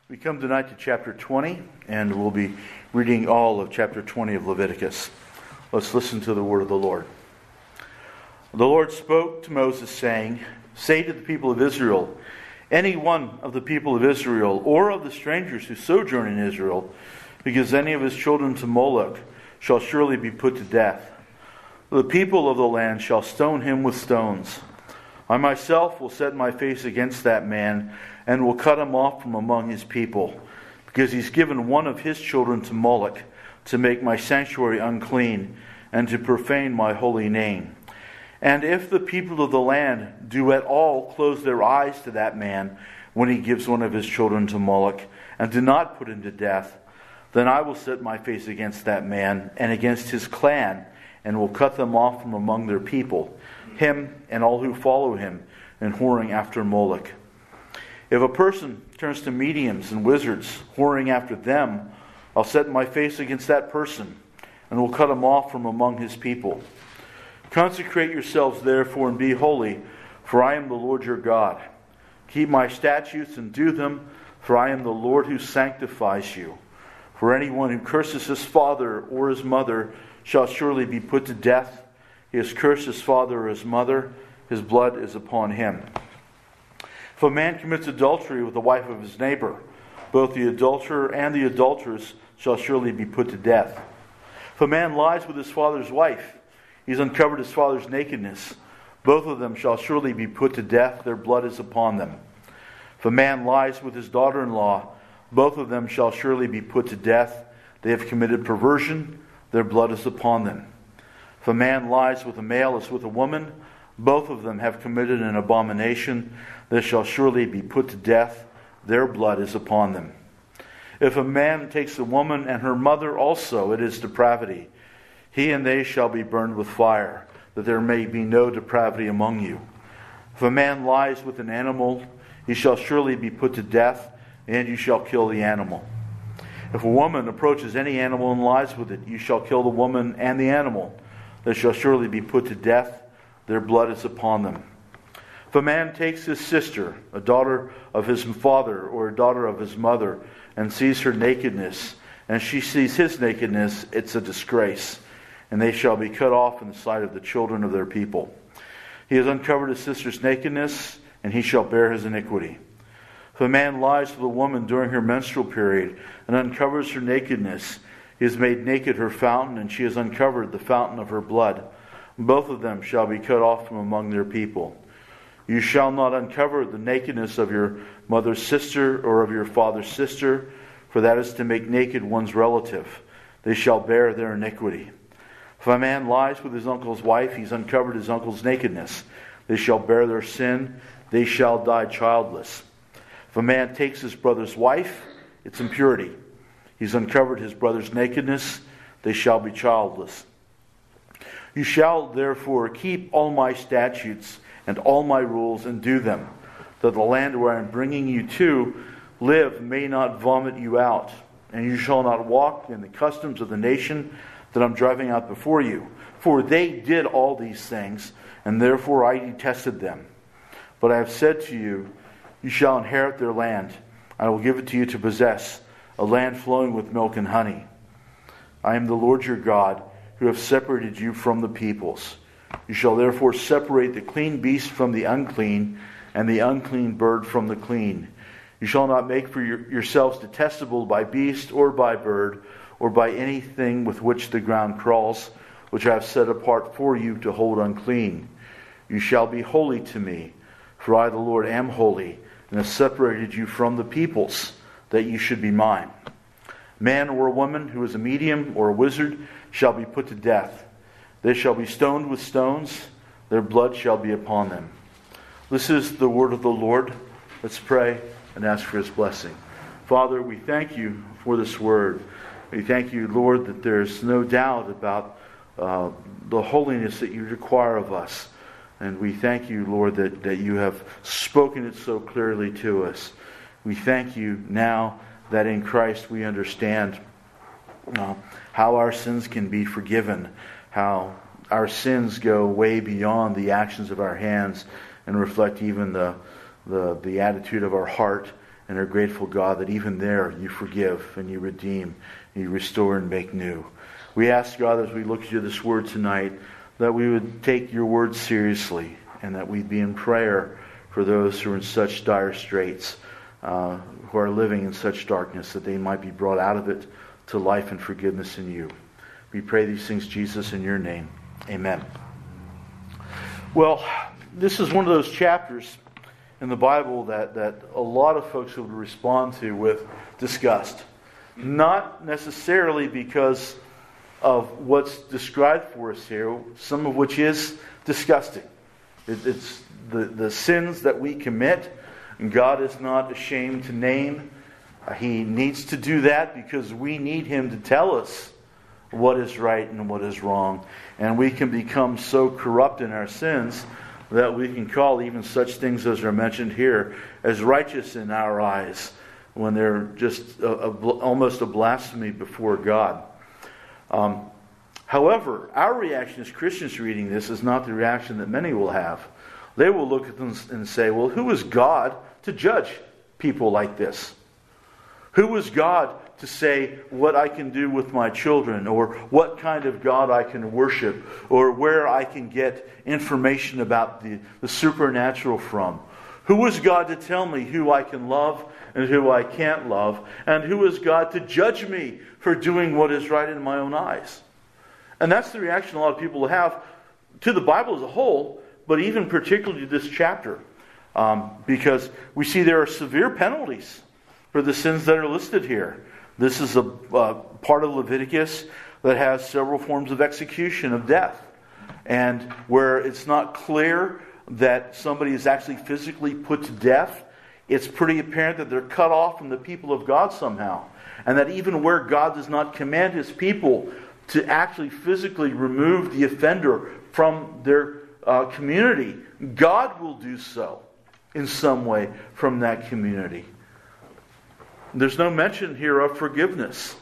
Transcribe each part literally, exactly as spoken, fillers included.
We come tonight to chapter twenty, and we'll be reading all of chapter twenty of Leviticus. Let's listen to the word of the Lord. The Lord spoke to Moses, saying, "Say to the people of Israel, any one of the people of Israel, or of the strangers who sojourn in Israel, because any of his children to Moloch, shall surely be put to death. The people of the land shall stone him with stones. I myself will set my face against that man, and will cut him off from among his people, because he's given one of his children to Moloch, to make my sanctuary unclean, and to profane my holy name. And if the people of the land do at all close their eyes to that man, when he gives one of his children to Moloch, and do not put him to death, then I will set my face against that man, and against his clan, and will cut them off from among their people, him and all who follow him, in whoring after Moloch. If a person turns to mediums and wizards, whoring after them, I'll set my face against that person, and will cut him off from among his people. Consecrate yourselves therefore, and be holy, for I am the Lord your God. Keep my statutes and do them, for I am the Lord who sanctifies you. For anyone who curses his father or his mother shall surely be put to death. He has cursed his father or his mother, his blood is upon him. If a man commits adultery with the wife of his neighbor, both the adulterer and the adulteress shall surely be put to death. If a man lies with his father's wife, he's uncovered his father's nakedness. Both of them shall surely be put to death, their blood is upon them. If a man lies with his daughter-in-law, both of them shall surely be put to death. They have committed perversion, their blood is upon them. If a man lies with a male as with a woman, both of them have committed an abomination. They shall surely be put to death. Their blood is upon them. If a man takes a woman and her mother also, it is depravity. He and they shall be burned with fire, that there may be no depravity among you. If a man lies with an animal, he shall surely be put to death, and you shall kill the animal. If a woman approaches any animal and lies with it, you shall kill the woman and the animal. They shall surely be put to death. Their blood is upon them. If a man takes his sister, a daughter of his father or a daughter of his mother, and sees her nakedness, and she sees his nakedness, it's a disgrace, and they shall be cut off in the sight of the children of their people. He has uncovered his sister's nakedness, and he shall bear his iniquity. If a man lies with a woman during her menstrual period and uncovers her nakedness, he has made naked her fountain, and she has uncovered the fountain of her blood. Both of them shall be cut off from among their people. You shall not uncover the nakedness of your mother's sister or of your father's sister, for that is to make naked one's relative. They shall bear their iniquity. If a man lies with his uncle's wife, he's uncovered his uncle's nakedness. They shall bear their sin. They shall die childless. If a man takes his brother's wife, it's impurity. He's uncovered his brother's nakedness. They shall be childless. You shall therefore keep all my statutes and all my rules and do them, that the land where I am bringing you to live may not vomit you out. And you shall not walk in the customs of the nation that I'm driving out before you. For they did all these things, and therefore I detested them. But I have said to you, you shall inherit their land. I will give it to you to possess, a land flowing with milk and honey. I am the Lord your God, who have separated you from the peoples. You shall therefore separate the clean beast from the unclean, and the unclean bird from the clean. You shall not make for your, yourselves detestable by beast or by bird, or by anything with which the ground crawls, which I have set apart for you to hold unclean. You shall be holy to me, for I the Lord am holy, and have separated you from the peoples, that you should be mine. Man or a woman who is a medium or a wizard shall be put to death. They shall be stoned with stones. Their blood shall be upon them. This is the word of the Lord. Let's pray and ask for His blessing. Father, we thank you for this word. We thank you, Lord, that there's no doubt about uh, the holiness that you require of us. And we thank you, Lord, that, that you have spoken it so clearly to us. We thank you now that in Christ we understand uh, how our sins can be forgiven, how our sins go way beyond the actions of our hands and reflect even the, the, the attitude of our heart and are grateful, God, that even there you forgive and you redeem, and you restore and make new. We ask, God, as we look to this word tonight, that we would take your word seriously, and that we'd be in prayer for those who are in such dire straits, uh, who are living in such darkness, that they might be brought out of it to life and forgiveness in you. We pray these things, Jesus, in your name. Amen. Well, this is one of those chapters in the Bible that, that a lot of folks would respond to with disgust. Not necessarily because of what's described for us here, some of which is disgusting. It, it's the, the sins that we commit, and God is not ashamed to name. Uh, he needs to do that because we need Him to tell us what is right and what is wrong. And we can become so corrupt in our sins that we can call even such things as are mentioned here as righteous in our eyes, when they're just a, a, almost a blasphemy before God. Um, however, our reaction as Christians reading this is not the reaction that many will have. They will look at them and say, well, who is God to judge people like this? Who is God to say what I can do with my children, or what kind of God I can worship, or where I can get information about the, the supernatural from? Who is God to tell me who I can love and who I can't love? And who is God to judge me for doing what is right in my own eyes? And that's the reaction a lot of people have to the Bible as a whole, but even particularly to this chapter. Um, because we see there are severe penalties for the sins that are listed here. This is a uh, part of Leviticus that has several forms of execution, of death. And where it's not clear that somebody is actually physically put to death, it's pretty apparent that they're cut off from the people of God somehow. And that even where God does not command His people to actually physically remove the offender from their uh, community, God will do so in some way from that community. There's no mention here of forgiveness.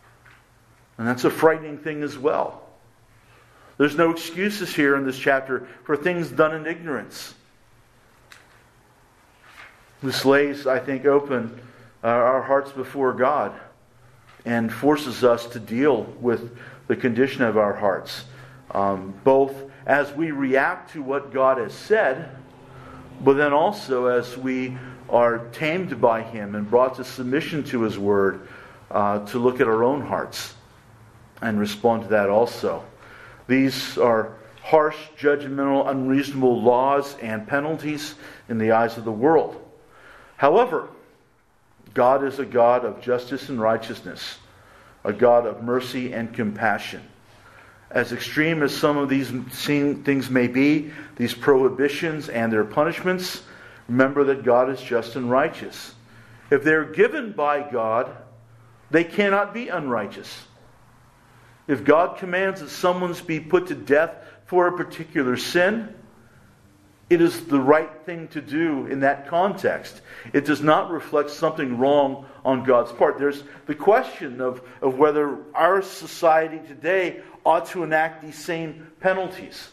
And that's a frightening thing as well. There's no excuses here in this chapter for things done in ignorance. This lays, I think, open uh, our hearts before God and forces us to deal with the condition of our hearts. Um, both as we react to what God has said, but then also as we are tamed by Him and brought to submission to His Word, uh, to look at our own hearts and respond to that also. These are harsh, judgmental, unreasonable laws and penalties in the eyes of the world. However, God is a God of justice and righteousness, a God of mercy and compassion. As extreme as some of these things may be, these prohibitions and their punishments, remember that God is just and righteous. If they're given by God, they cannot be unrighteous. If God commands that someone's be put to death for a particular sin, it is the right thing to do in that context. It does not reflect something wrong on God's part. There's the question of, of whether our society today ought to enact these same penalties.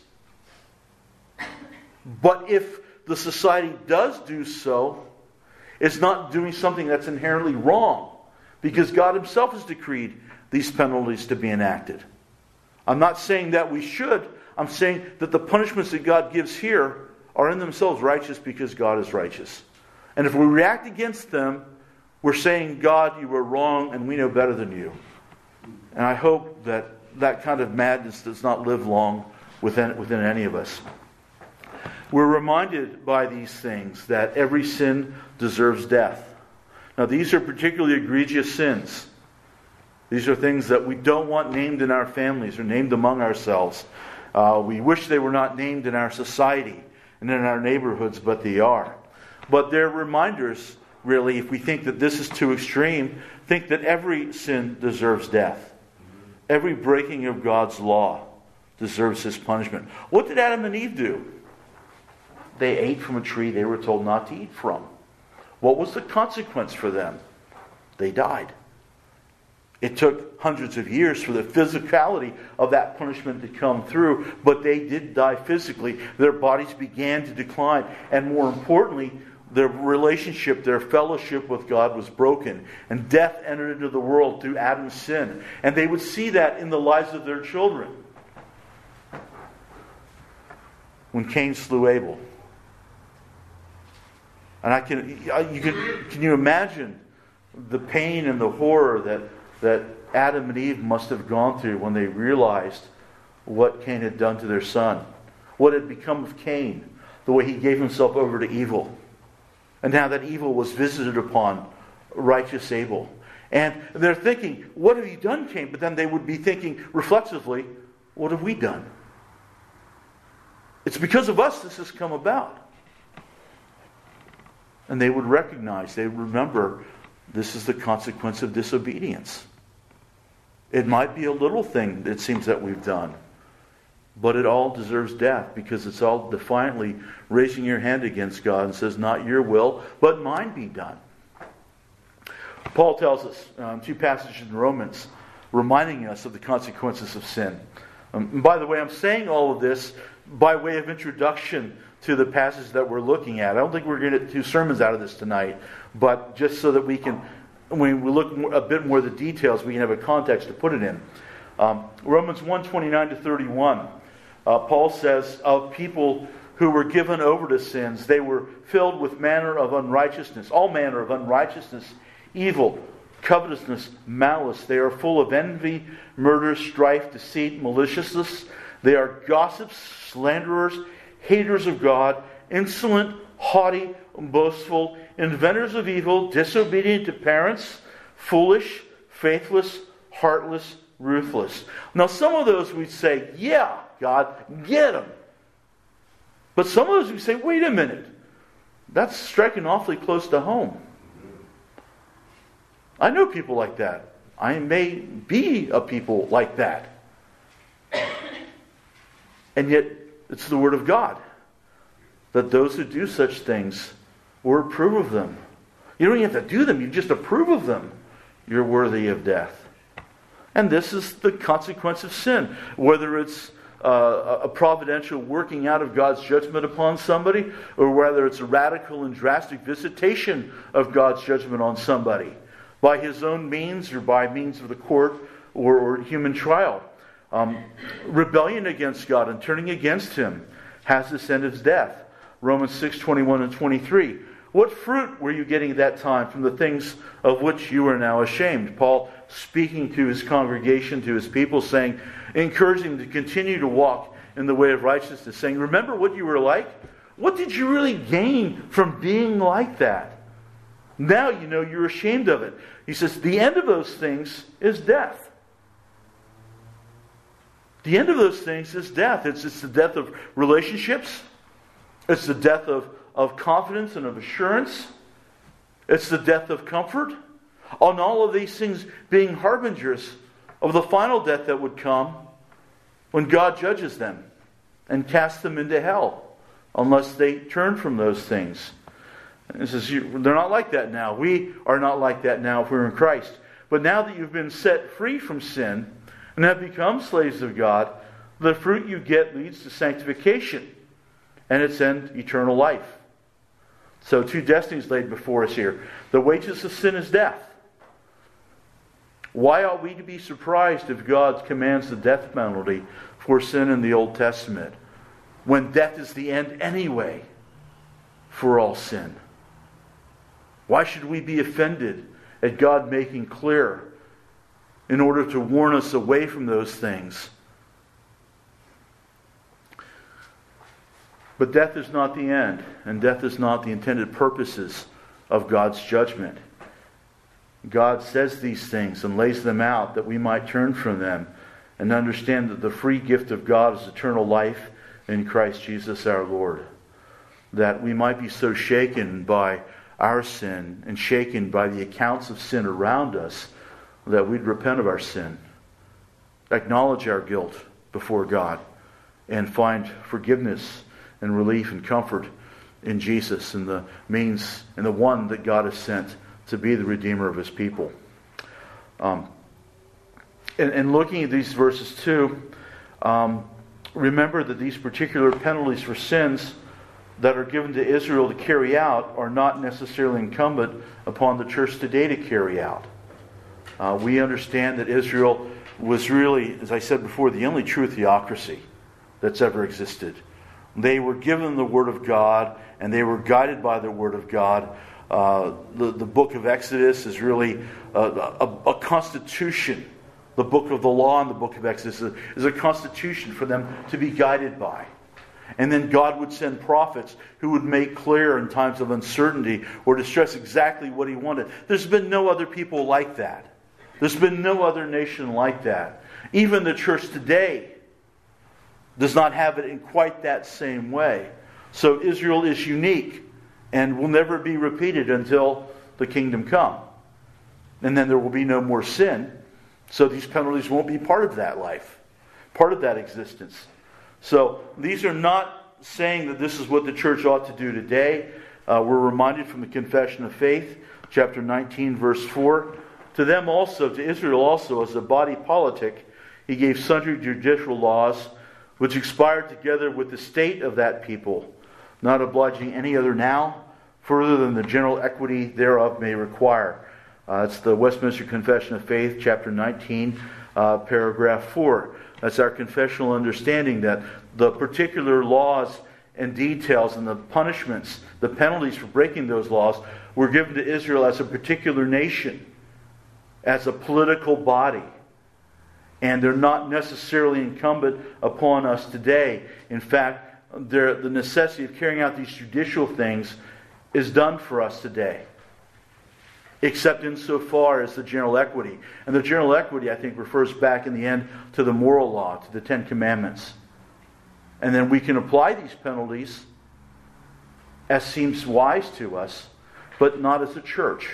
But if the society does do so, it's not doing something that's inherently wrong, because God Himself has decreed these penalties to be enacted. I'm not saying that we should. I'm saying that the punishments that God gives here are in themselves righteous because God is righteous. And if we react against them, we're saying, God, you were wrong and we know better than you. And I hope that that kind of madness does not live long within, within any of us. We're reminded by these things that every sin deserves death. Now, these are particularly egregious sins. These are things that we don't want named in our families or named among ourselves. Uh, we wish they were not named in our society and in our neighborhoods, but they are. But they're reminders, really, if we think that this is too extreme, think that every sin deserves death. Every breaking of God's law deserves His punishment. What did Adam and Eve do? They ate from a tree they were told not to eat from. What was the consequence for them? They died. It took hundreds of years for the physicality of that punishment to come through, but they did die physically. Their bodies began to decline. And more importantly, their relationship, their fellowship with God was broken. And death entered into the world through Adam's sin. And they would see that in the lives of their children. When Cain slew Abel. And I can, you can, can you imagine the pain and the horror that, that Adam and Eve must have gone through when they realized what Cain had done to their son? What had become of Cain? The way he gave himself over to evil. And now that evil was visited upon righteous Abel. And they're thinking, what have you done, Cain? But then they would be thinking reflexively, what have we done? It's because of us this has come about. And they would recognize, they would remember, this is the consequence of disobedience. It might be a little thing, it seems, that we've done. But it all deserves death because it's all defiantly raising your hand against God and says, not your will, but mine be done. Paul tells us um, two passages in Romans reminding us of the consequences of sin. Um, and by the way, I'm saying all of this by way of introduction to the passage that we're looking at. I don't think we're going to get two sermons out of this tonight, but just so that we can, when we look more, a bit more of the details, we can have a context to put it in. Um, Romans one twenty-nine to thirty-one. Uh, Paul says of people who were given over to sins, they were filled with manner of unrighteousness, all manner of unrighteousness, evil, covetousness, malice. They are full of envy, murder, strife, deceit, maliciousness. They are gossips, slanderers, haters of God, insolent, haughty, boastful, inventors of evil, disobedient to parents, foolish, faithless, heartless, ruthless. Now some of those we'd say, yeah, God, get them. But some of those we say, wait a minute. That's striking awfully close to home. I know people like that. I may be a people like that. And yet, it's the Word of God that those who do such things will approve of them. You don't even have to do them. You just approve of them. You're worthy of death. And this is the consequence of sin. Whether it's uh, a providential working out of God's judgment upon somebody, or whether it's a radical and drastic visitation of God's judgment on somebody by His own means or by means of the court or, or human trial. Um, rebellion against God and turning against Him has this end as death. Romans six twenty-one and twenty-three. What fruit were you getting at that time from the things of which you are now ashamed? Paul speaking to his congregation, to his people, saying, encouraging them to continue to walk in the way of righteousness, saying, remember what you were like? What did you really gain from being like that? Now you know you're ashamed of it. He says, the end of those things is death. The end of those things is death. It's, it's the death of relationships. It's the death of, of confidence and of assurance. It's the death of comfort. On all of these things being harbingers of the final death that would come when God judges them and casts them into hell unless they turn from those things. And it says, you, they're not like that now. We are not like that now if we're in Christ. But now that you've been set free from sin and have become slaves of God, the fruit you get leads to sanctification and its end, eternal life. So two destinies laid before us here. The wages of sin is death. Why ought we to be surprised if God commands the death penalty for sin in the Old Testament, when death is the end anyway for all sin? Why should we be offended at God making clear in order to warn us away from those things? But death is not the end, and death is not the intended purposes of God's judgment. God says these things and lays them out that we might turn from them and understand that the free gift of God is eternal life in Christ Jesus our Lord. That we might be so shaken by our sin and shaken by the accounts of sin around us that we'd repent of our sin, acknowledge our guilt before God, and find forgiveness and relief and comfort in Jesus and the means and the one that God has sent to be the Redeemer of His people. Um, and, and looking at these verses too, um, remember that these particular penalties for sins that are given to Israel to carry out are not necessarily incumbent upon the church today to carry out. Uh, we understand that Israel was really, as I said before, the only true theocracy that's ever existed. They were given the Word of God, and they were guided by the Word of God. Uh, the, the book of Exodus is really a, a, a constitution. The book of the law and the book of Exodus is a, is a constitution for them to be guided by. And then God would send prophets who would make clear in times of uncertainty or to stress exactly what He wanted. There's been no other people like that. There's been no other nation like that. Even the church today does not have it in quite that same way. So Israel is unique and will never be repeated until the kingdom come. And then there will be no more sin. So these penalties won't be part of that life, part of that existence. So these are not saying that this is what the church ought to do today. Uh, we're reminded from the Confession of Faith, chapter nineteen, verse four. To them also, to Israel also, as a body politic, He gave sundry judicial laws, which expired together with the state of that people, not obliging any other now, further than the general equity thereof may require. Uh, it's the Westminster Confession of Faith, chapter nineteen, uh, paragraph four. That's our confessional understanding that the particular laws and details and the punishments, the penalties for breaking those laws, were given to Israel as a particular nation, as a political body. And they're not necessarily incumbent upon us today. In fact, the necessity of carrying out these judicial things is done for us today, except insofar as the general equity. And the general equity, I think, refers back in the end to the moral law, to the Ten Commandments. And then we can apply these penalties as seems wise to us, but not as a church,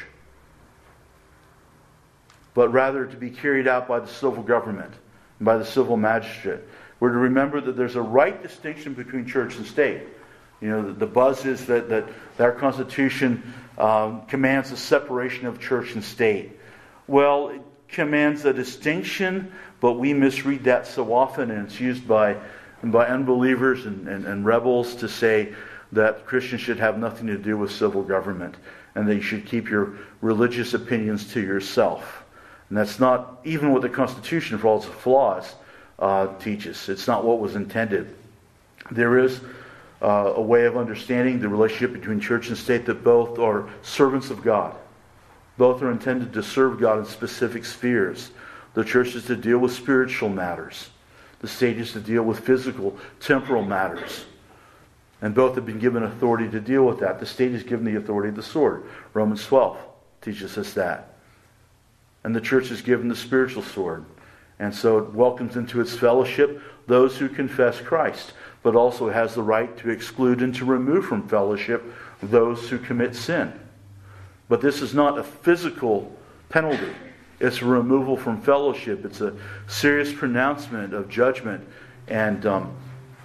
but rather to be carried out by the civil government and by the civil magistrate. We're to remember that there's a right distinction between church and state. You know, the, the buzz is that, that, that our Constitution um, commands a separation of church and state. Well, it commands a distinction, but we misread that so often, and it's used by, by unbelievers and, and, and rebels to say that Christians should have nothing to do with civil government, and that you should keep your religious opinions to yourself. And that's not even what the Constitution, for all its flaws, uh, teaches. It's not what was intended. There is uh, a way of understanding the relationship between church and state that both are servants of God. Both are intended to serve God in specific spheres. The church is to deal with spiritual matters. The state is to deal with physical, temporal matters. And both have been given authority to deal with that. The state is given the authority of the sword. Romans twelve teaches us that. And the church is given the spiritual sword. And so it welcomes into its fellowship those who confess Christ, but also has the right to exclude and to remove from fellowship those who commit sin. But this is not a physical penalty. It's a removal from fellowship. It's a serious pronouncement of judgment and, um,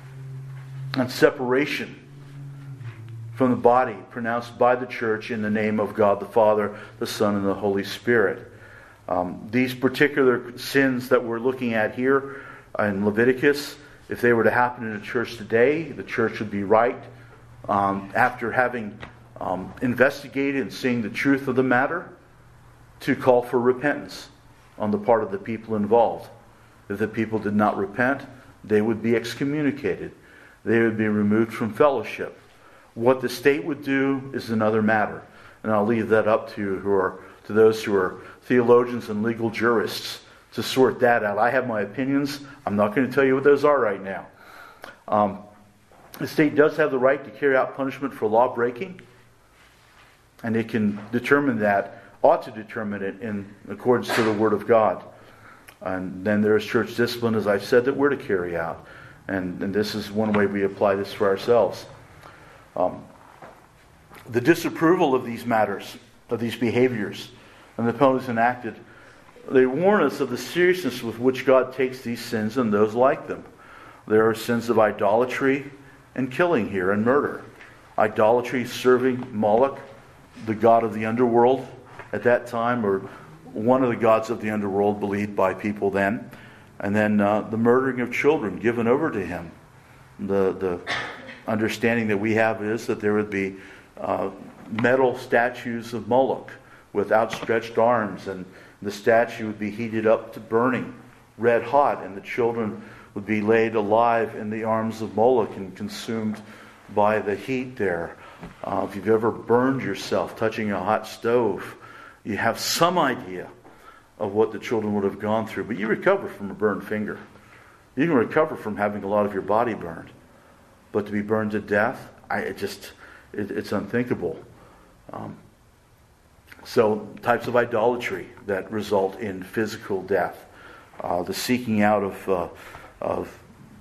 and separation from the body pronounced by the church in the name of God the Father, the Son, and the Holy Spirit. Um, these particular sins that we're looking at here in Leviticus, if they were to happen in a church today, the church would be right um, after having um, investigated and seeing the truth of the matter to call for repentance on the part of the people involved. If the people did not repent, they would be excommunicated. They would be removed from fellowship. What the state would do is another matter. And I'll leave that up to who are to those who are theologians and legal jurists to sort that out. I have my opinions. I'm not going to tell you what those are right now. Um, the state does have the right to carry out punishment for law breaking, and it can determine that, ought to determine it in accordance to the Word of God. And then there is church discipline, as I've said, that we're to carry out. And, and this is one way we apply this for ourselves. Um, the disapproval of these matters, of these behaviors, and the penalties enacted, they warn us of the seriousness with which God takes these sins and those like them. There are sins of idolatry and killing here, and murder. Idolatry, serving Moloch, the god of the underworld at that time, or one of the gods of the underworld believed by people then. And then uh, the murdering of children given over to him. The, the understanding that we have is that there would be uh, metal statues of Moloch with outstretched arms, and the statue would be heated up to burning red hot, and the children would be laid alive in the arms of Moloch and consumed by the heat there. Uh, if you've ever burned yourself touching a hot stove, you have some idea of what the children would have gone through. But you recover from a burned finger. You can recover from having a lot of your body burned. But to be burned to death, I it just it, it's unthinkable. Um, so types of idolatry that result in physical death, uh, the seeking out of uh, of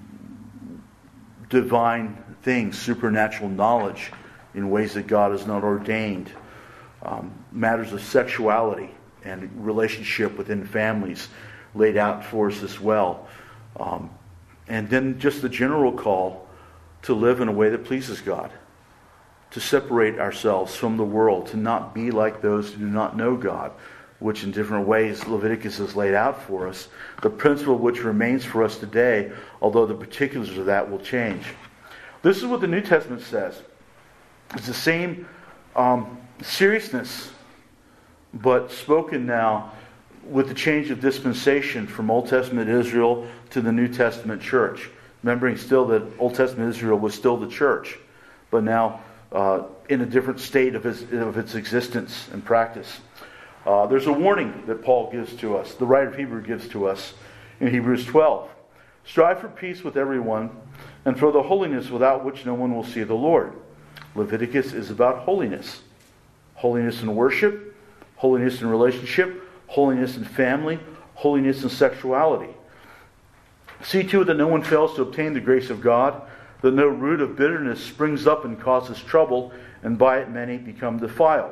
divine things, supernatural knowledge in ways that God has not ordained, um, matters of sexuality and relationship within families laid out for us as well. Um, and then just the general call to live in a way that pleases God, to separate ourselves from the world, to not be like those who do not know God, which in different ways Leviticus has laid out for us, the principle which remains for us today, although the particulars of that will change. This is what the New Testament says. It's the same um, seriousness, but spoken now with the change of dispensation from Old Testament Israel to the New Testament church. Remembering still that Old Testament Israel was still the church, but now uh, in a different state of its, of its existence and practice. Uh, there's a warning that Paul gives to us, the writer of Hebrews gives to us in Hebrews twelve. Strive for peace with everyone, and for the holiness without which no one will see the Lord. Leviticus is about holiness. Holiness in worship, holiness in relationship, holiness in family, holiness in sexuality. See to it that no one fails to obtain the grace of God, that no root of bitterness springs up and causes trouble, and by it many become defiled.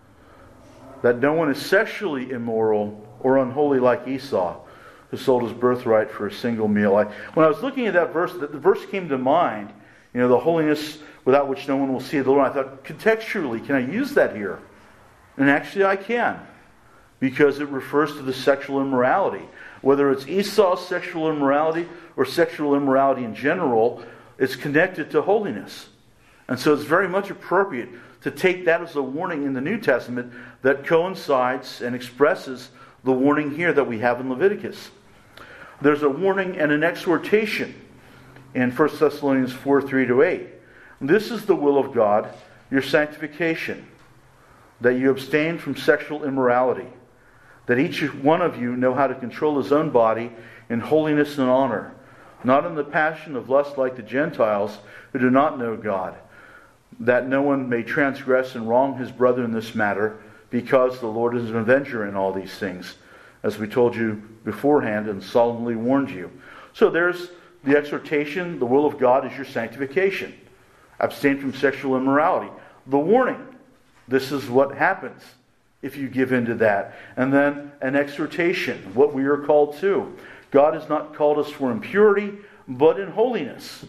That no one is sexually immoral or unholy like Esau, who sold his birthright for a single meal. I, when I was looking at that verse, the, the verse came to mind, you know, the holiness without which no one will see the Lord. I thought, contextually, can I use that here? And actually I can, because it refers to the sexual immorality. Whether it's Esau's sexual immorality or sexual immorality in general, it's connected to holiness. And so it's very much appropriate to take that as a warning in the New Testament that coincides and expresses the warning here that we have in Leviticus. There's a warning and an exhortation in First Thessalonians four, three to eight. This is the will of God, your sanctification, that you abstain from sexual immorality, that each one of you know how to control his own body in holiness and honor, not in the passion of lust like the Gentiles who do not know God, that no one may transgress and wrong his brother in this matter, because the Lord is an avenger in all these things, as we told you beforehand and solemnly warned you. So there's the exhortation. The will of God is your sanctification. Abstain from sexual immorality. The warning. This is what happens if you give in to that. And then an exhortation, what we are called to. God has not called us for impurity, but in holiness.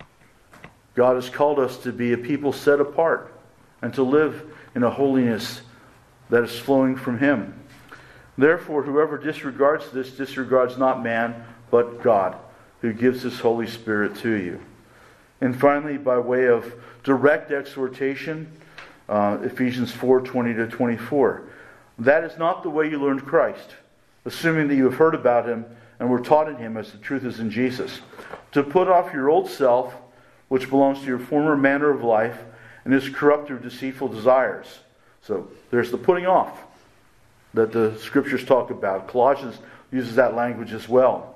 God has called us to be a people set apart and to live in a holiness that is flowing from Him. Therefore, whoever disregards this disregards not man, but God, who gives His Holy Spirit to you. And finally, by way of direct exhortation, uh, Ephesians four, twenty to twenty-four. That is not the way you learned Christ, assuming that you have heard about Him and were taught in Him as the truth is in Jesus. To put off your old self, which belongs to your former manner of life, and is corrupt through deceitful desires. So there's the putting off that the Scriptures talk about. Colossians uses that language as well.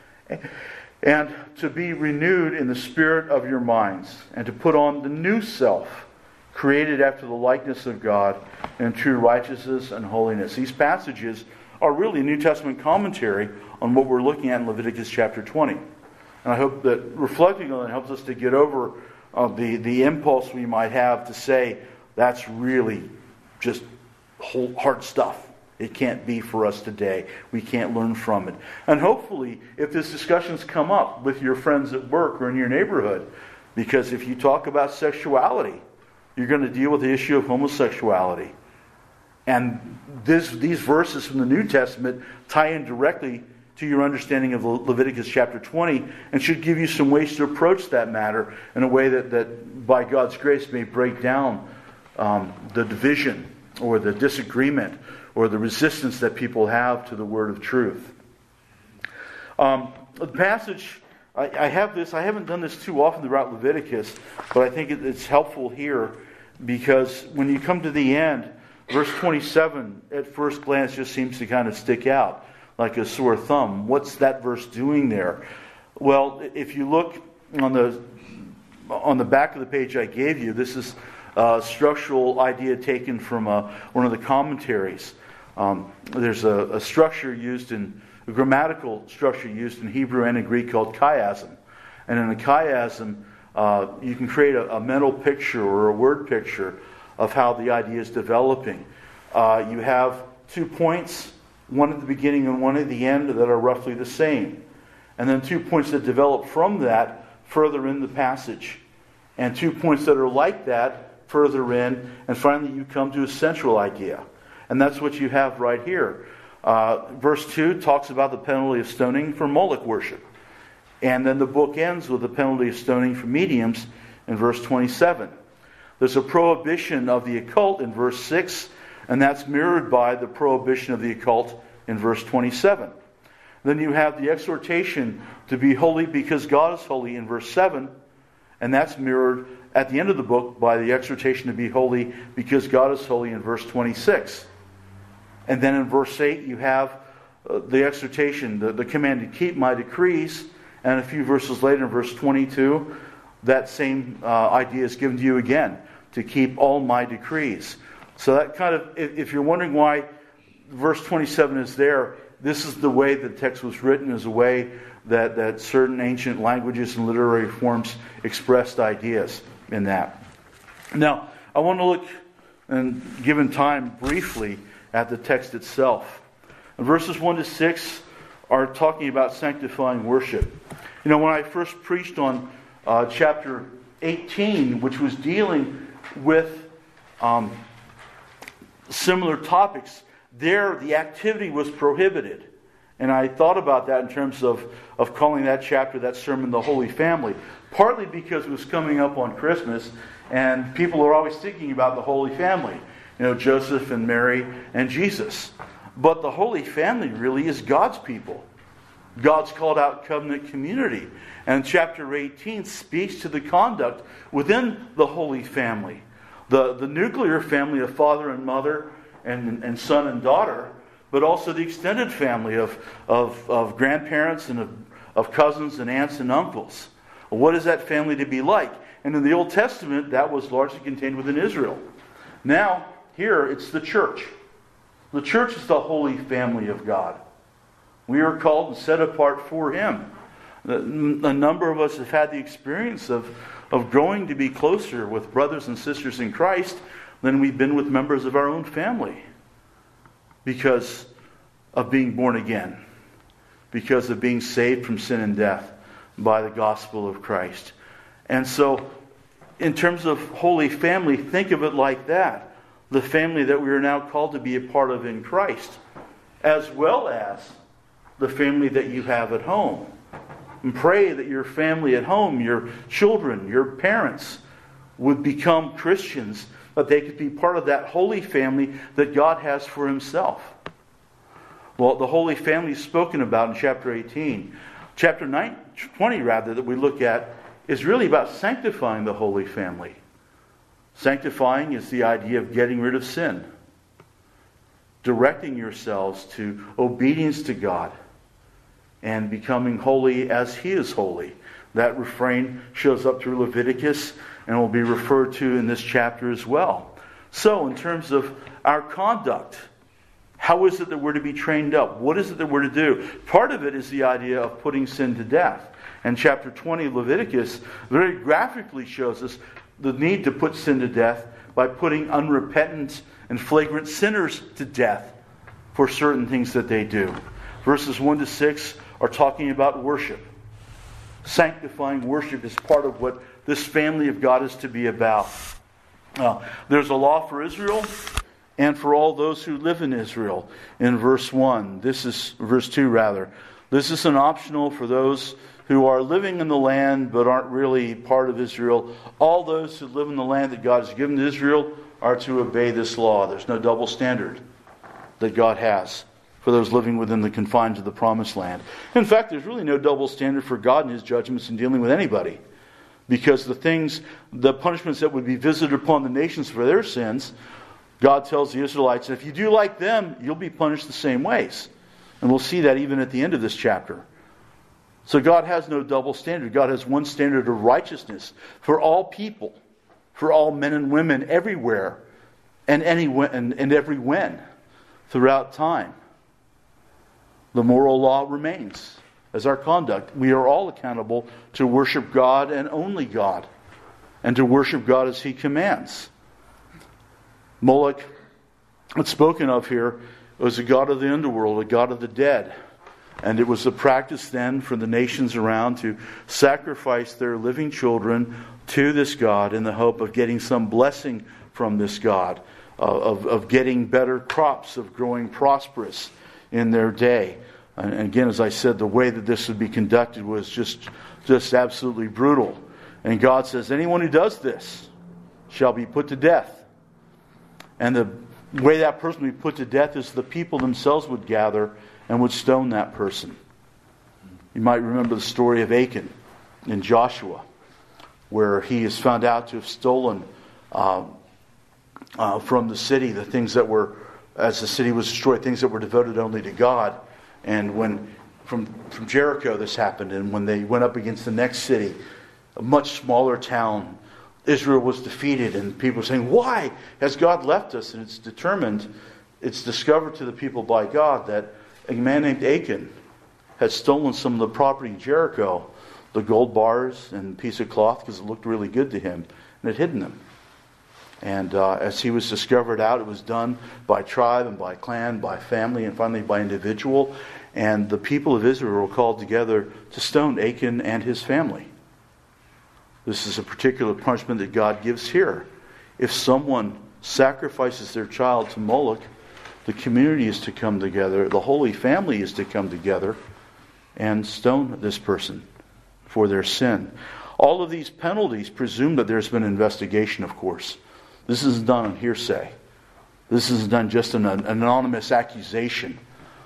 And to be renewed in the spirit of your minds, and to put on the new self, created after the likeness of God in true righteousness and holiness. These passages are really a New Testament commentary on what we're looking at in Leviticus chapter twenty. And I hope that reflecting on it helps us to get over uh, the, the impulse we might have to say, that's really just whole, hard stuff. It can't be for us today. We can't learn from it. And hopefully, if this discussion's come up with your friends at work or in your neighborhood, because if you talk about sexuality, you're going to deal with the issue of homosexuality. And this, these verses from the New Testament tie in directly to your understanding of Le- Leviticus chapter twenty, and should give you some ways to approach that matter in a way that, that by God's grace, may break down um, the division or the disagreement or the resistance that people have to the word of truth. Um, the passage, I, I have this, I haven't done this too often throughout Leviticus, but I think it, it's helpful here because when you come to the end, verse twenty-seven at first glance just seems to kind of stick out like a sore thumb. What's that verse doing there? Well, if you look on the on the back of the page I gave you, this is a structural idea taken from a, one of the commentaries. Um, there's a, a structure used in, a grammatical structure used in Hebrew and in Greek called chiasm. And in a chiasm, uh, you can create a, a mental picture or a word picture of how the idea is developing. Uh, you have two points, one at the beginning and one at the end, that are roughly the same. And then two points that develop from that further in the passage. And two points that are like that further in. And finally you come to a central idea. And that's what you have right here. Uh, verse two talks about the penalty of stoning for Moloch worship. And then the book ends with the penalty of stoning for mediums in verse twenty-seven. There's a prohibition of the occult in verse six, and that's mirrored by the prohibition of the occult in verse twenty-seven. Then you have the exhortation to be holy because God is holy in verse seven, and that's mirrored at the end of the book by the exhortation to be holy because God is holy in verse twenty-six. And then in verse eight you have uh, the exhortation, the, the command to keep my decrees, and a few verses later in verse twenty-two, that same uh, idea is given to you again, to keep all my decrees. So that kind of, if, if you're wondering why verse twenty-seven is there, this is the way the text was written, is a way that, that certain ancient languages and literary forms expressed ideas in that. Now, I want to look, and given time, briefly at the text itself. And verses one to six are talking about sanctifying worship. You know, when I first preached on uh, chapter eighteen, which was dealing with um, similar topics, there the activity was prohibited. And I thought about that in terms of, of calling that chapter, that sermon, the Holy Family. Partly because it was coming up on Christmas, and people are always thinking about the Holy Family. You know, Joseph and Mary and Jesus. But the Holy Family really is God's people. God's called out covenant community. And chapter eighteen speaks to the conduct within the Holy Family. The, the nuclear family of father and mother and, and son and daughter, but also the extended family of, of, of grandparents and of, of cousins and aunts and uncles. What is that family to be like? And in the Old Testament, that was largely contained within Israel. Now, here, it's the church. The church is the holy family of God. We are called and set apart for Him. A number of us have had the experience of, of growing to be closer with brothers and sisters in Christ than we've been with members of our own family. Because of being born again. Because of being saved from sin and death by the gospel of Christ. And so, in terms of holy family, think of it like that. The family that we are now called to be a part of in Christ, as well as the family that you have at home. And pray that your family at home, your children, your parents, would become Christians, that they could be part of that holy family that God has for Himself. Well, the holy family is spoken about in chapter eighteen. Chapter nine, twenty, rather, that we look at, is really about sanctifying the holy family. Sanctifying is the idea of getting rid of sin. Directing yourselves to obedience to God. And becoming holy as He is holy. That refrain shows up through Leviticus and will be referred to in this chapter as well. So, in terms of our conduct, how is it that we're to be trained up? What is it that we're to do? Part of it is the idea of putting sin to death. And chapter twenty of Leviticus very graphically shows us the need to put sin to death by putting unrepentant and flagrant sinners to death for certain things that they do. Verses one to six are talking about worship. Sanctifying worship is part of what this family of God is to be about. Uh, there's a law for Israel and for all those who live in Israel in verse one. This is verse two rather. This isn't optional for those who are living in the land but aren't really part of Israel. All those who live in the land that God has given to Israel are to obey this law. There's no double standard that God has for those living within the confines of the promised land. In fact, there's really no double standard for God and His judgments in dealing with anybody. Because the things, the punishments that would be visited upon the nations for their sins, God tells the Israelites, if you do like them, you'll be punished the same ways. And we'll see that even at the end of this chapter. So God has no double standard. God has one standard of righteousness for all people, for all men and women everywhere, and any and, and every when, throughout time. The moral law remains as our conduct. We are all accountable to worship God and only God, and to worship God as He commands. Moloch, what's spoken of here, was a god of the underworld, a god of the dead. And it was a practice then for the nations around to sacrifice their living children to this god in the hope of getting some blessing from this god, uh, of, of getting better crops, of growing prosperous in their day. And again, as I said, the way that this would be conducted was just, just absolutely brutal. And God says, anyone who does this shall be put to death. And the way that person would be put to death is the people themselves would gather and would stone that person. You might remember the story of Achan in Joshua, where he is found out to have stolen uh, uh, from the city the things that were, as the city was destroyed, things that were devoted only to God. And when from from Jericho this happened, and when they went up against the next city, a much smaller town, Israel was defeated, and people were saying, why has God left us? And it's determined, it's discovered to the people by God that a man named Achan had stolen some of the property in Jericho, the gold bars and piece of cloth, because it looked really good to him, and had hidden them. And uh, as he was discovered out, it was done by tribe and by clan, by family, and finally by individual. And the people of Israel were called together to stone Achan and his family. This is a particular punishment that God gives here. If someone sacrifices their child to Moloch, the community is to come together, the Holy Family is to come together and stone this person for their sin. All of these penalties presume that there's been an investigation, of course. This isn't done on hearsay. This isn't done just an, an anonymous accusation.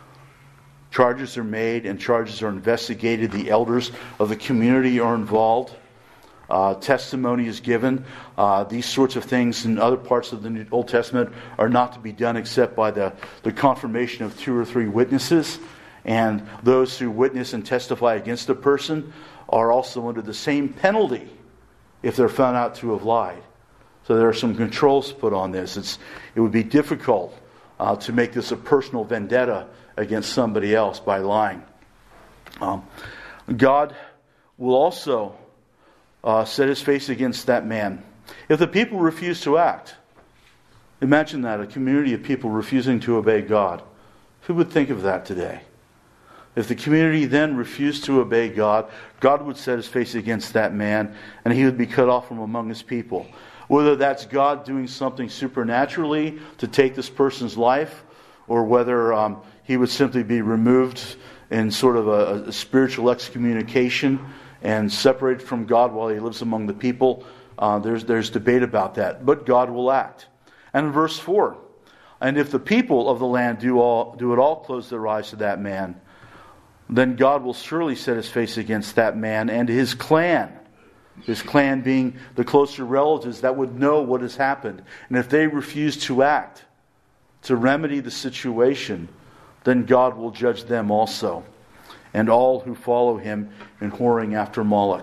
Charges are made and charges are investigated. The elders of the community are involved. Uh, testimony is given. Uh, these sorts of things in other parts of the New Old Testament are not to be done except by the, the confirmation of two or three witnesses. And those who witness and testify against a person are also under the same penalty if they're found out to have lied. So there are some controls put on this. It's, it would be difficult uh, to make this a personal vendetta against somebody else by lying. Um, God will also uh, set His face against that man. If the people refuse to act, imagine that, a community of people refusing to obey God. Who would think of that today? If the community then refused to obey God, God would set His face against that man, and he would be cut off from among his people. Whether that's God doing something supernaturally to take this person's life, or whether um, he would simply be removed in sort of a, a spiritual excommunication and separated from God while he lives among the people, uh, there's, there's debate about that. But God will act. And in verse four, and if the people of the land do all do at all close their eyes to that man, then God will surely set His face against that man and his clan. His clan being the closer relatives that would know what has happened. And if they refuse to act, to remedy the situation, then God will judge them also, and all who follow him in whoring after Moloch.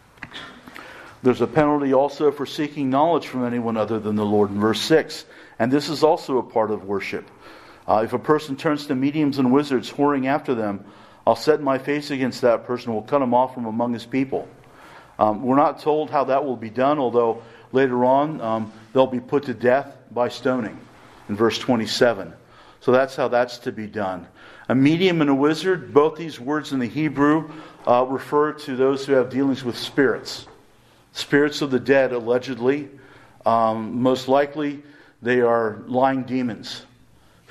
There's a penalty also for seeking knowledge from anyone other than the Lord in verse six. And this is also a part of worship. Uh, if a person turns to mediums and wizards, whoring after them, I'll set my face against that person and will cut him off from among his people. Um, we're not told how that will be done, although later on um, they'll be put to death by stoning in verse twenty-seven. So that's how that's to be done. A medium and a wizard, both these words in the Hebrew uh, refer to those who have dealings with spirits. Spirits of the dead, allegedly. Um, most likely they are lying demons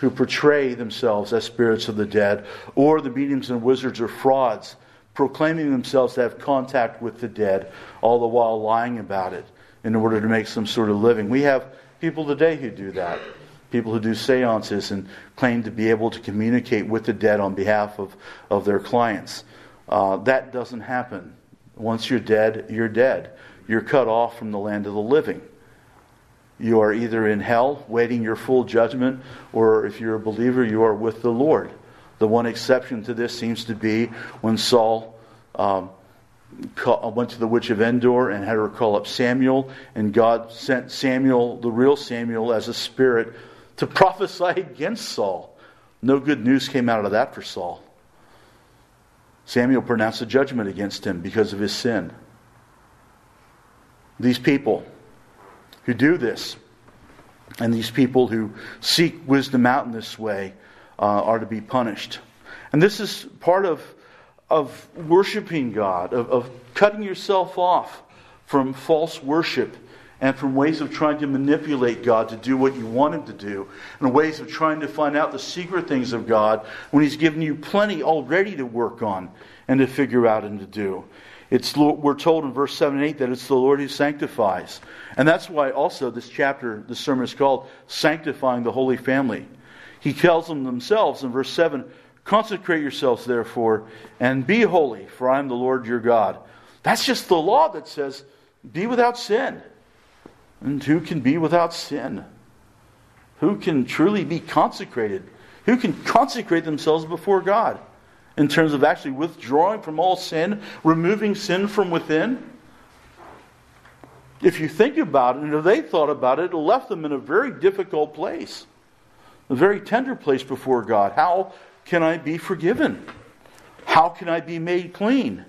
who portray themselves as spirits of the dead, or the mediums and wizards or frauds, proclaiming themselves to have contact with the dead, all the while lying about it in order to make some sort of living. We have people today who do that. People who do seances and claim to be able to communicate with the dead on behalf of, of their clients. Uh, that doesn't happen. Once you're dead, you're dead. You're cut off from the land of the living. You are either in hell, waiting your full judgment, or if you're a believer, you are with the Lord. The one exception to this seems to be when Saul um, went to the witch of Endor and had her call up Samuel, and God sent Samuel, the real Samuel, as a spirit to prophesy against Saul. No good news came out of that for Saul. Samuel pronounced a judgment against him because of his sin. These people who do this, and these people who seek wisdom out in this way, uh, are to be punished. And this is part of, of worshiping God, of, of cutting yourself off from false worship and from ways of trying to manipulate God to do what you want Him to do, and ways of trying to find out the secret things of God when He's given you plenty already to work on and to figure out and to do. It's, we're told in verse seven and eight that it's the Lord who sanctifies. And that's why also this chapter, this sermon is called Sanctifying the Holy Family. He tells them themselves in verse seven, consecrate yourselves therefore and be holy, for I am the Lord your God. That's just the law that says, be without sin. And who can be without sin? Who can truly be consecrated? Who can consecrate themselves before God? In terms of actually withdrawing from all sin, removing sin from within. If you think about it, and if they thought about it, it left them in a very difficult place. A very tender place before God. How can I be forgiven? How can I be made clean?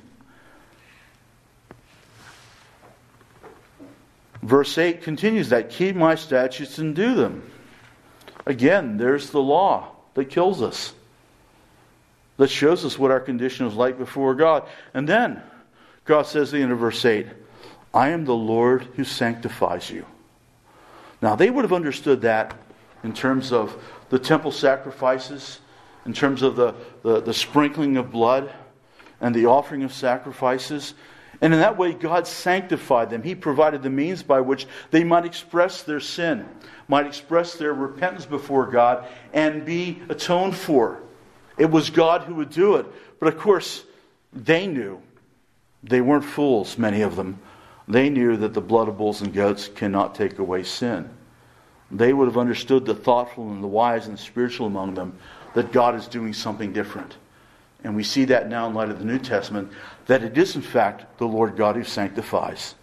Verse eight continues that, keep my statutes and do them. Again, there's the law that kills us. That shows us what our condition is like before God. And then, God says at the end of verse eight, I am the Lord who sanctifies you. Now, they would have understood that in terms of the temple sacrifices, in terms of the, the, the sprinkling of blood and the offering of sacrifices. And in that way, God sanctified them. He provided the means by which they might express their sin, might express their repentance before God, and be atoned for. It was God who would do it. But of course, they knew. They weren't fools, many of them. They knew that the blood of bulls and goats cannot take away sin. They would have understood, the thoughtful and the wise and the spiritual among them, that God is doing something different. And we see that now in light of the New Testament, that it is in fact the Lord God who sanctifies.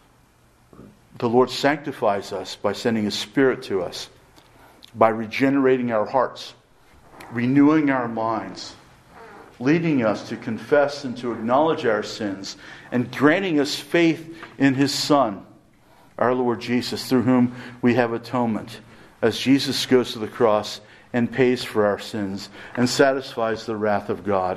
The Lord sanctifies us by sending His Spirit to us, by regenerating our hearts, renewing our minds, leading us to confess and to acknowledge our sins, and granting us faith in His Son, our Lord Jesus, through whom we have atonement, as Jesus goes to the cross and pays for our sins and satisfies the wrath of God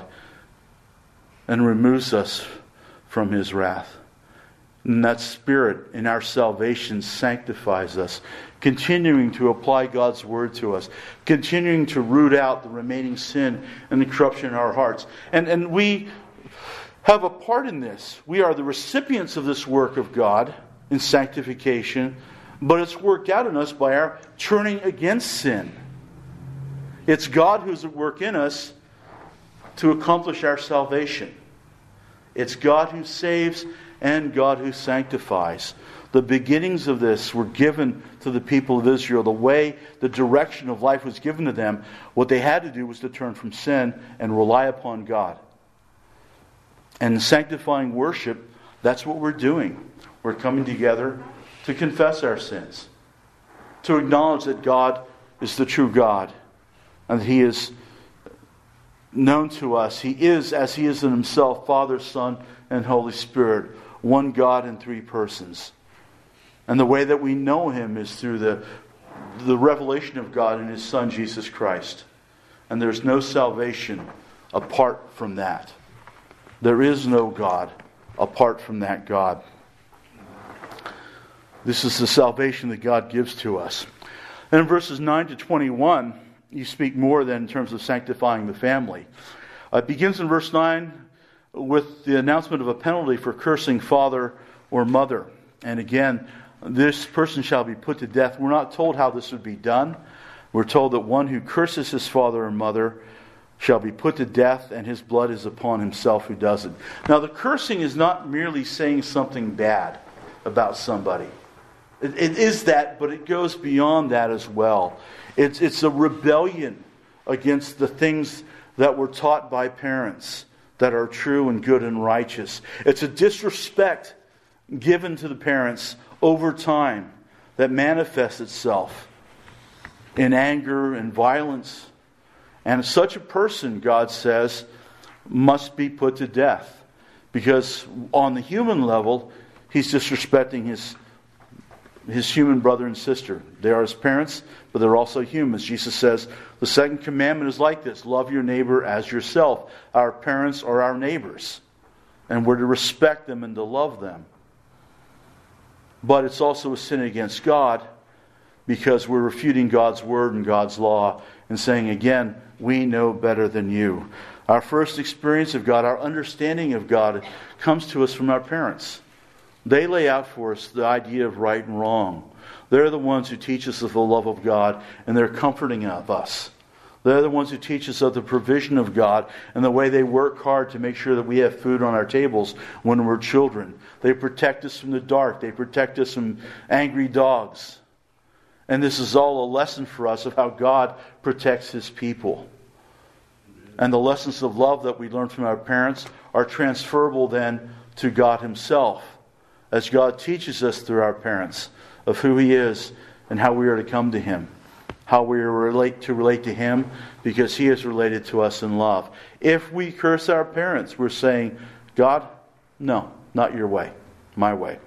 and removes us from His wrath. And that Spirit in our salvation sanctifies us, continuing to apply God's Word to us, continuing to root out the remaining sin and the corruption in our hearts. And, and we have a part in this. We are the recipients of this work of God in sanctification, but it's worked out in us by our turning against sin. It's God who's at work in us to accomplish our salvation. It's God who saves and God who sanctifies. The beginnings of this were given to the people of Israel. The way, the direction of life was given to them. What they had to do was to turn from sin and rely upon God. And in sanctifying worship, that's what we're doing. We're coming together to confess our sins, to acknowledge that God is the true God, and that He is known to us. He is, as He is in Himself, Father, Son, and Holy Spirit, one God in three persons. And the way that we know Him is through the, the revelation of God in His Son, Jesus Christ. And there's no salvation apart from that. There is no God apart from that God. This is the salvation that God gives to us. And in verses nine to twenty-one, you speak more than in terms of sanctifying the family. Uh, it begins in verse nine with the announcement of a penalty for cursing father or mother. And again, this person shall be put to death. We're not told how this would be done. We're told that one who curses his father or mother shall be put to death, and his blood is upon himself who does it. Now, the cursing is not merely saying something bad about somebody. It, it is that, but it goes beyond that as well. It's, it's a rebellion against the things that were taught by parents that are true and good and righteous. It's a disrespect given to the parents over time that manifests itself in anger and violence. And such a person, God says, must be put to death. Because on the human level, he's disrespecting his, his human brother and sister. They are his parents, but they're also humans. Jesus says, the second commandment is like this: love your neighbor as yourself. Our parents are our neighbors, and we're to respect them and to love them. But it's also a sin against God, because we're refuting God's word and God's law and saying, again, we know better than you. Our first experience of God, our understanding of God, comes to us from our parents. They lay out for us the idea of right and wrong. They're the ones who teach us of the love of God, and they're comforting of us. They're the ones who teach us of the provision of God and the way they work hard to make sure that we have food on our tables when we're children. They protect us from the dark. They protect us from angry dogs. And this is all a lesson for us of how God protects His people. And the lessons of love that we learn from our parents are transferable then to God Himself, as God teaches us through our parents of who He is and how we are to come to Him, how we are relate to relate to Him, because He is related to us in love. If we curse our parents, we're saying, God, no, not your way, my way.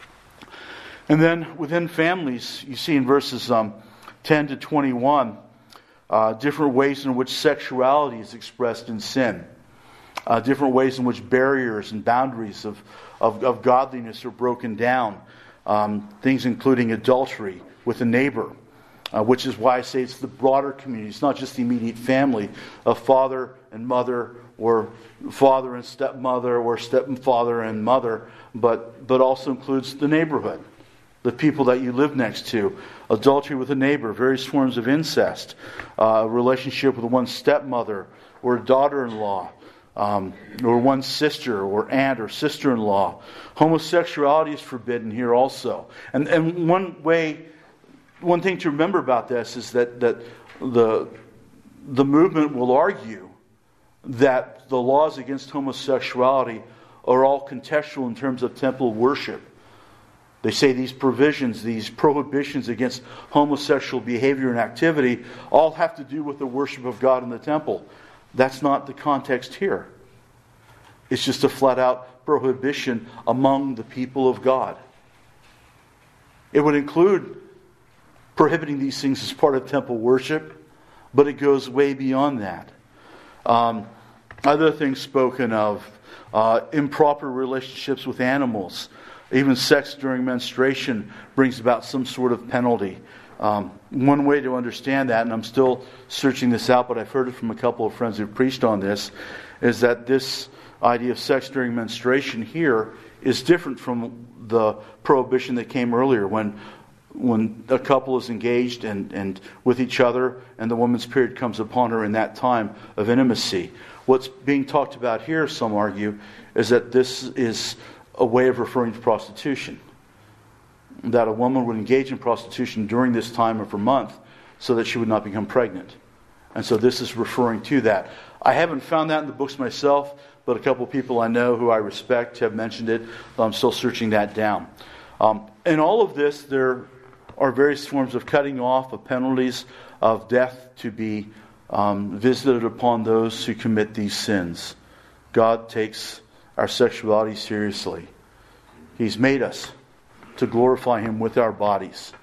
And then within families, you see in verses um, ten to twenty-one, uh, different ways in which sexuality is expressed in sin. Uh, different ways in which barriers and boundaries of, of, of godliness are broken down. Um, things including adultery with a neighbor, uh, which is why I say it's the broader community. It's not just the immediate family of father and mother, or father and stepmother, or stepfather and mother, but, but also includes the neighborhood, the people that you live next to. Adultery with a neighbor, various forms of incest, uh, a relationship with one's stepmother or daughter-in-law, um, or one's sister or aunt or sister-in-law. Homosexuality is forbidden here also. And and one way, one thing to remember about this is that, that the, the movement will argue that the laws against homosexuality are all contextual in terms of temple worship. They say these provisions, these prohibitions against homosexual behavior and activity all have to do with the worship of God in the temple. That's not the context here. It's just a flat-out prohibition among the people of God. It would include prohibiting these things as part of temple worship, but it goes way beyond that. Um, other things spoken of, uh, improper relationships with animals. Even sex during menstruation brings about some sort of penalty. Um, one way to understand that, and I'm still searching this out, but I've heard it from a couple of friends who've preached on this, is that this idea of sex during menstruation here is different from the prohibition that came earlier when when a couple is engaged and, and with each other and the woman's period comes upon her in that time of intimacy. What's being talked about here, some argue, is that this is a way of referring to prostitution. That a woman would engage in prostitution during this time of her month so that she would not become pregnant. And so this is referring to that. I haven't found that in the books myself, but a couple of people I know who I respect have mentioned it. I'm still searching that down. Um, in all of this, there are various forms of cutting off, of penalties of death to be um, visited upon those who commit these sins. God takes our sexuality seriously. He's made us to glorify Him with our bodies.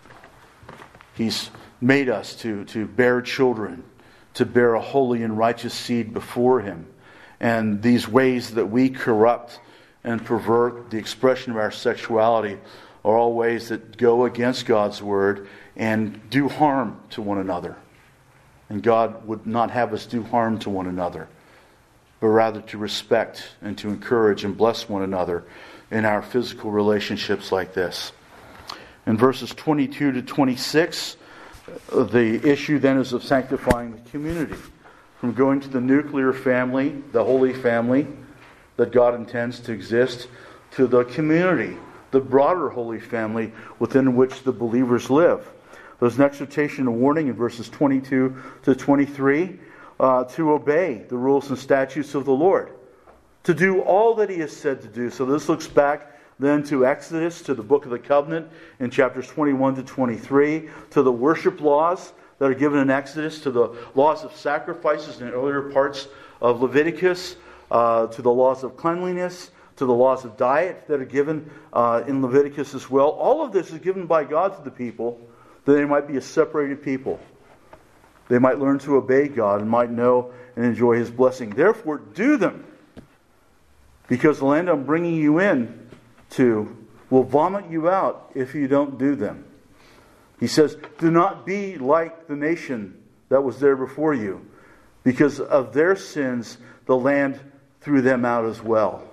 He's made us to, to bear children, to bear a holy and righteous seed before Him. And these ways that we corrupt and pervert the expression of our sexuality are all ways that go against God's Word and do harm to one another. And God would not have us do harm to one another, but rather to respect and to encourage and bless one another in our physical relationships like this. In verses twenty-two to twenty-six, the issue then is of sanctifying the community. From going to the nuclear family, the holy family that God intends to exist, to the community, the broader holy family within which the believers live. There's an exhortation and warning in verses twenty-two to twenty-three uh, to obey the rules and statutes of the Lord, to do all that He has said to do. So this looks back then to Exodus, to the book of the covenant in chapters twenty-one to twenty-three, to the worship laws that are given in Exodus, to the laws of sacrifices in earlier parts of Leviticus, uh, to the laws of cleanliness, to the laws of diet that are given uh, in Leviticus as well. All of this is given by God to the people that they might be a separated people. They might learn to obey God and might know and enjoy His blessing. Therefore, do them, because the land I'm bringing you in to will vomit you out if you don't do them. He says, do not be like the nation that was there before you. Because of their sins, the land threw them out as well.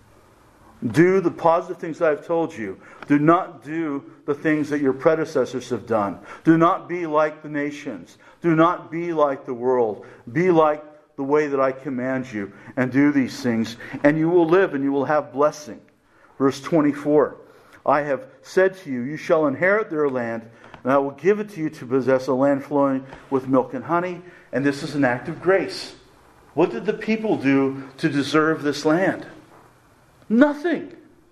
Do the positive things I've told you. Do not do the things that your predecessors have done. Do not be like the nations. Do not be like the world. Be like the way that I command you, and do these things, and you will live and you will have blessing. Verse twenty-four, I have said to you, you shall inherit their land, and I will give it to you to possess a land flowing with milk and honey. And this is an act of grace. What did the people do to deserve this land? Nothing.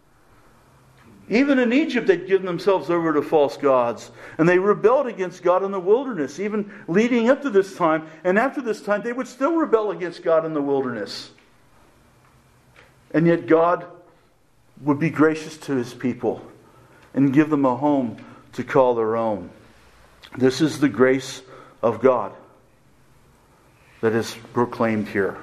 Even in Egypt, they'd given themselves over to false gods. And they rebelled against God in the wilderness, even leading up to this time. And after this time, they would still rebel against God in the wilderness. And yet God would be gracious to His people and give them a home to call their own. This is the grace of God that is proclaimed here.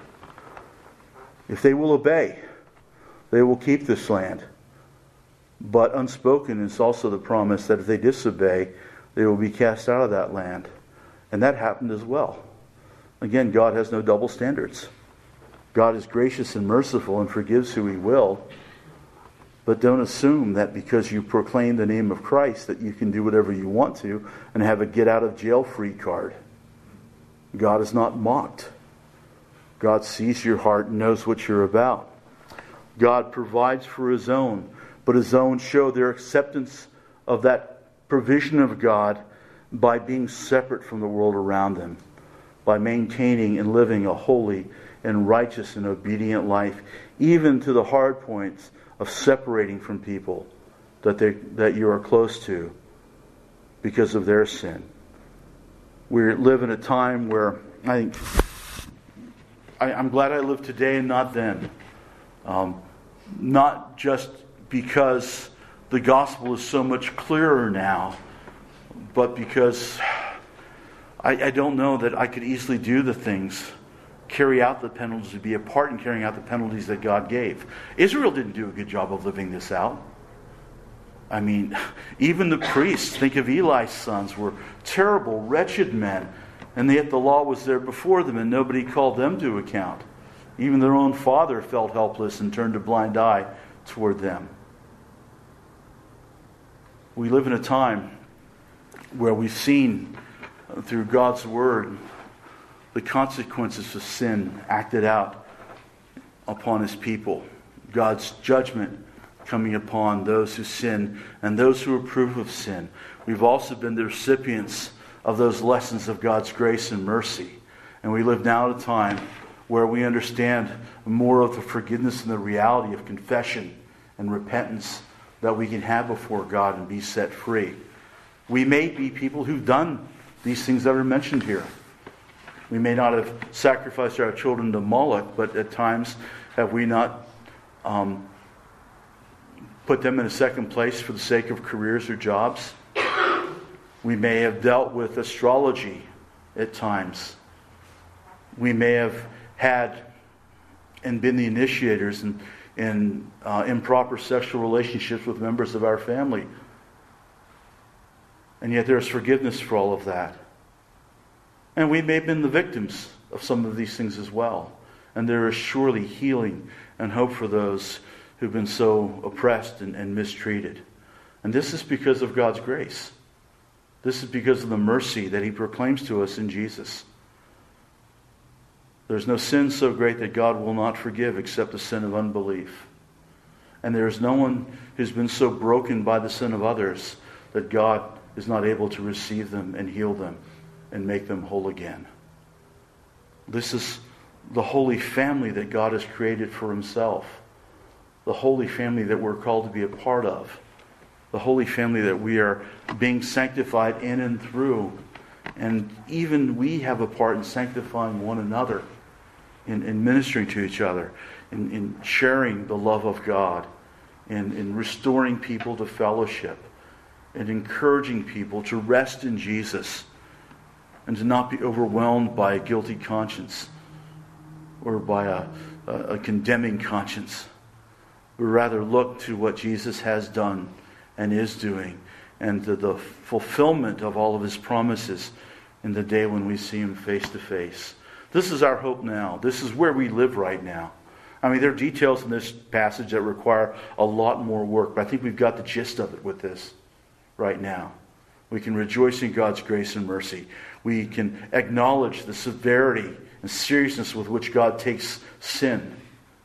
If they will obey, they will keep this land. But unspoken is also the promise that if they disobey, they will be cast out of that land. And that happened as well. Again, God has no double standards. God is gracious and merciful and forgives who He will. But don't assume that because you proclaim the name of Christ that you can do whatever you want to and have a get-out-of-jail-free card. God is not mocked. God sees your heart and knows what you're about. God provides for His own, but His own show their acceptance of that provision of God by being separate from the world around them, by maintaining and living a holy and righteous and obedient life, even to the hard points of separating from people that they that you are close to because of their sin. We live in a time where I think I, I'm glad I live today and not then. Um, not just because the gospel is so much clearer now, but because I, I don't know that I could easily do the things, carry out the penalties, to be a part in carrying out the penalties that God gave. Israel didn't do a good job of living this out. I mean, even the priests, think of Eli's sons, were terrible, wretched men, and yet the law was there before them and nobody called them to account. Even their own father felt helpless and turned a blind eye toward them. We live in a time where we've seen through God's Word the consequences of sin acted out upon His people. God's judgment coming upon those who sin and those who approve of sin. We've also been the recipients of those lessons of God's grace and mercy. And we live now at a time where we understand more of the forgiveness and the reality of confession and repentance that we can have before God and be set free. We may be people who've done these things that are mentioned here. We may not have sacrificed our children to Moloch, but at times have we not um, put them in a second place for the sake of careers or jobs? We may have dealt with astrology at times. We may have had and been the initiators in, in uh, improper sexual relationships with members of our family. And yet there's forgiveness for all of that. And we may have been the victims of some of these things as well. And there is surely healing and hope for those who've been so oppressed and, and mistreated. And this is because of God's grace. This is because of the mercy that He proclaims to us in Jesus. There's no sin so great that God will not forgive except the sin of unbelief. And there is no one who's been so broken by the sin of others that God is not able to receive them and heal them and make them whole again. This is the holy family that God has created for Himself. The holy family that we're called to be a part of. The holy family that we are being sanctified in and through. And even we have a part in sanctifying one another, in, in ministering to each other, in, in sharing the love of God, in, in restoring people to fellowship, and encouraging people to rest in Jesus and to not be overwhelmed by a guilty conscience or by a, a, a condemning conscience. We rather look to what Jesus has done and is doing, and to the fulfillment of all of His promises in the day when we see Him face to face. This is our hope now. This is where we live right now. I mean, there are details in this passage that require a lot more work, but I think we've got the gist of it with this right now. We can rejoice in God's grace and mercy. We can acknowledge the severity and seriousness with which God takes sin.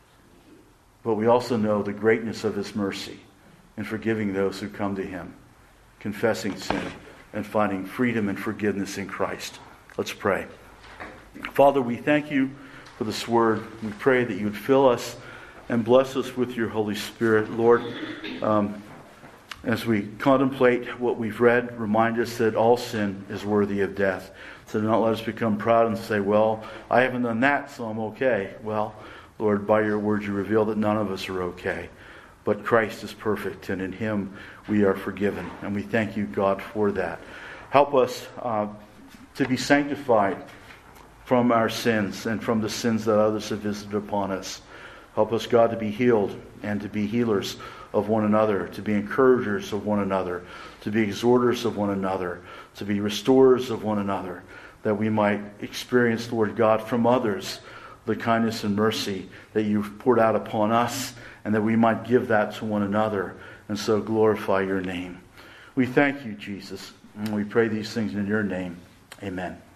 But we also know the greatness of His mercy in forgiving those who come to Him, confessing sin, and finding freedom and forgiveness in Christ. Let's pray. Father, we thank You for this word. We pray that You would fill us and bless us with Your Holy Spirit. Lord, um, as we contemplate what we've read, remind us that all sin is worthy of death. So do not let us become proud and say, well, I haven't done that, so I'm okay. Well, Lord, by Your word You reveal that none of us are okay. But Christ is perfect, and in Him we are forgiven. And we thank You, God, for that. Help us uh, to be sanctified from our sins and from the sins that others have visited upon us. Help us, God, to be healed and to be healers of one another, to be encouragers of one another, to be exhorters of one another, to be restorers of one another, that we might experience, Lord God, from others the kindness and mercy that You've poured out upon us, and that we might give that to one another, and so glorify Your name. We thank You, Jesus, and we pray these things in Your name. Amen.